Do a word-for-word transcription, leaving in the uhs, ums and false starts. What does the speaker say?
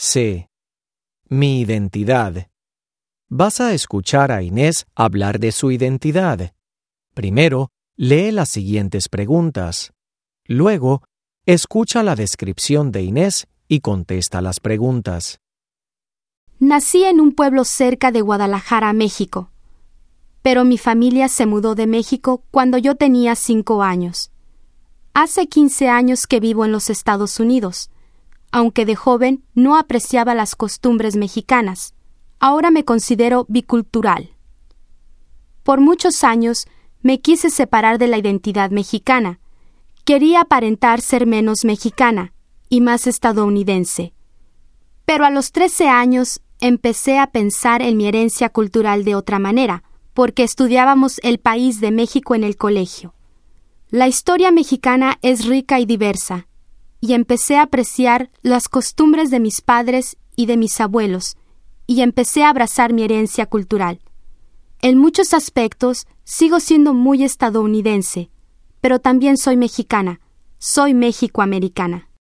C. Mi identidad. Vas a escuchar a Inés hablar de su identidad. Primero, lee las siguientes preguntas. Luego, escucha la descripción de Inés y contesta las preguntas. Nací en un pueblo cerca de Guadalajara, México. Pero mi familia se mudó de México cuando yo tenía cinco años. Hace quince años que vivo en los Estados Unidos. Aunque de joven no apreciaba las costumbres mexicanas, ahora me considero bicultural. Por muchos años me quise separar de la identidad mexicana. Quería aparentar ser menos mexicana y más estadounidense. Pero a los trece años empecé a pensar en mi herencia cultural de otra manera, porque estudiábamos el país de México en el colegio. La historia mexicana es rica y diversa, y empecé a apreciar las costumbres de mis padres y de mis abuelos, y empecé a abrazar mi herencia cultural. En muchos aspectos sigo siendo muy estadounidense, pero también soy mexicana, soy mexicoamericana.